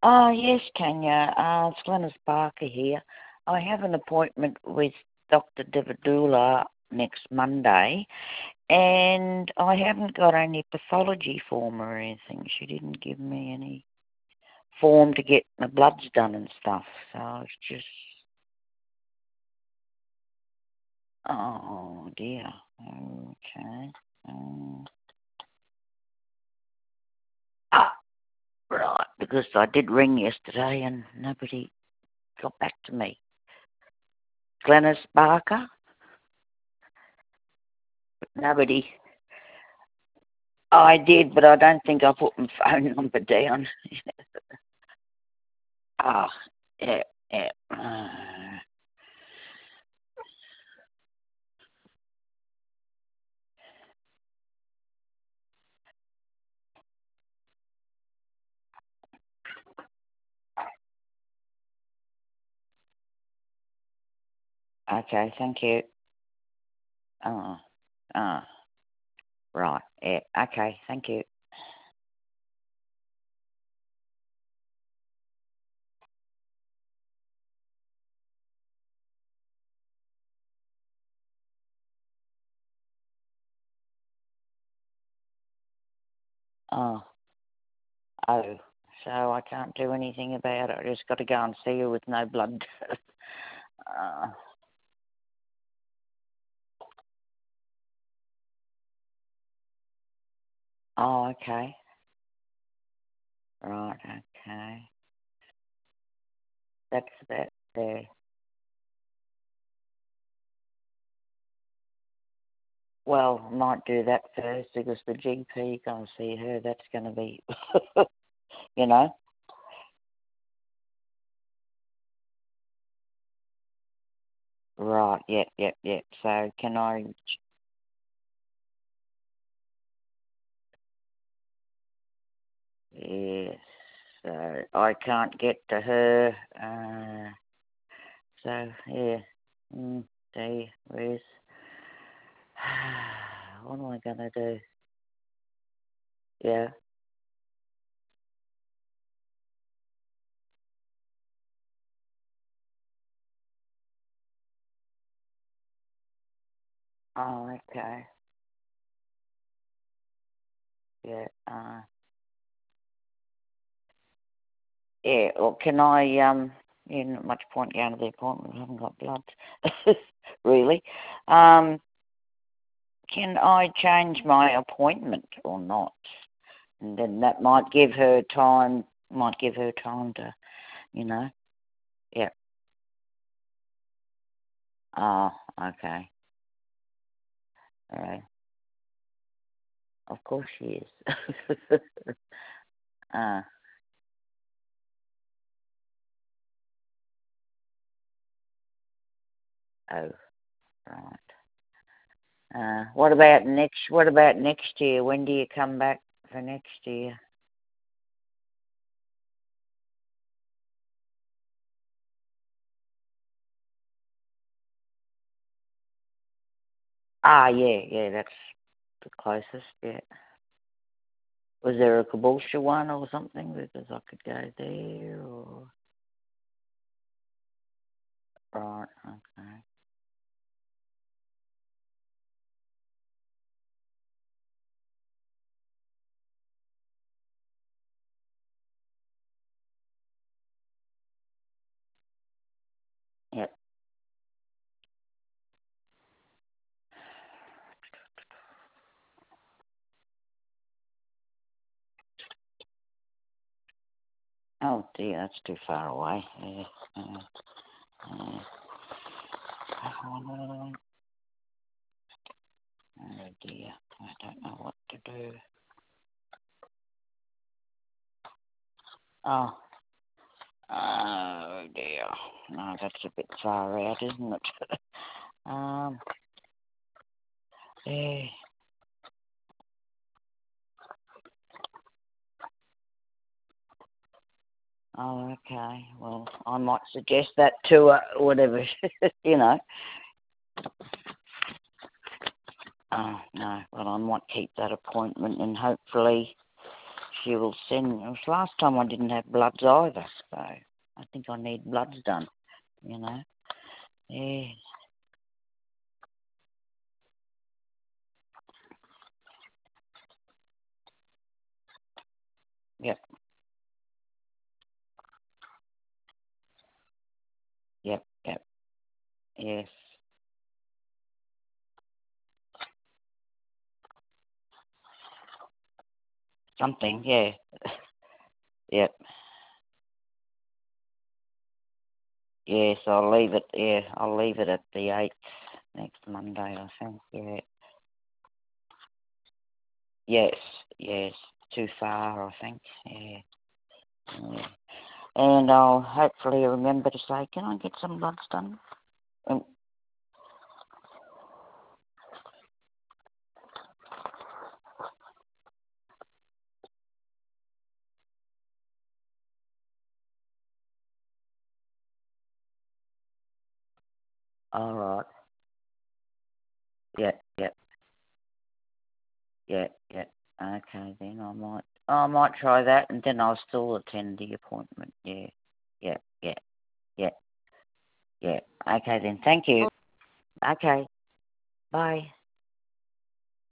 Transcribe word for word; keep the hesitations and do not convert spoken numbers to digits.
Oh, yes, Kenya. Uh, it's Glenys Barker here. I have an appointment with Doctor Devadula next Monday, and I haven't got any pathology form or anything. She didn't give me any form to get my bloods done and stuff, so it's just... Oh, dear. Okay. Um, ah, right, because I did ring yesterday and nobody got back to me. Glenys Barker? Nobody. I did, but I don't think I put my phone number down. Ah, yeah, yeah. Uh, okay, thank you. Oh, oh, right, yeah, okay, thank you. Oh, oh, so I can't do anything about it. I just got to go and see her with no blood. uh, oh, okay. Right, okay. That's that there. Well, might do that first because the G P can't see her. That's going to be, you know. Right, yep, yep, yep. So can I... Yes, so I can't get to her. Uh, so, yeah. Mm, gee whiz. What am I going to do? Yeah. Oh, okay. Yeah. Uh, yeah, well, can I, um, yeah, not much point going to the appointment. I haven't got blood. Really. Um, can I change my appointment or not? And then that might give her time, might give her time to, you know. Yeah. Oh, okay. All right. Of course she is. uh, oh, right. Uh, what about next? What about next year? When do you come back for next year? Ah, yeah, yeah, that's the closest. Yeah. Was there a Caboolture one or something? Because I could go there. Or... Right. Okay. Yep. Oh dear, that's too far away. Yeah. Uh, uh, oh dear, I don't know what to do. Oh. Oh dear. No, that's a bit far out, isn't it? um, yeah. Oh, okay. Well, I might suggest that to her, whatever, you know. Oh, no. Well, I might keep that appointment and hopefully you will send. It was last time I didn't have bloods either, so I think I need bloods done. You know. Yeah. Yep. Yep. Yep. Yes. Something. Yeah. Yep. Yes. I'll leave it. Yeah. I'll leave it at the eighth next Monday. I think. Yeah. Yes. Yes. Too far. I think. Yeah. Yeah. And I'll hopefully remember to say, can I get some bloods done? Um, all right. Yeah. Yeah. Yeah. Yeah. Okay. Then I might. I might try that, and then I'll still attend the appointment. Yeah. Yeah. Yeah. Yeah. Yeah. Okay then. Thank you. Okay. Bye.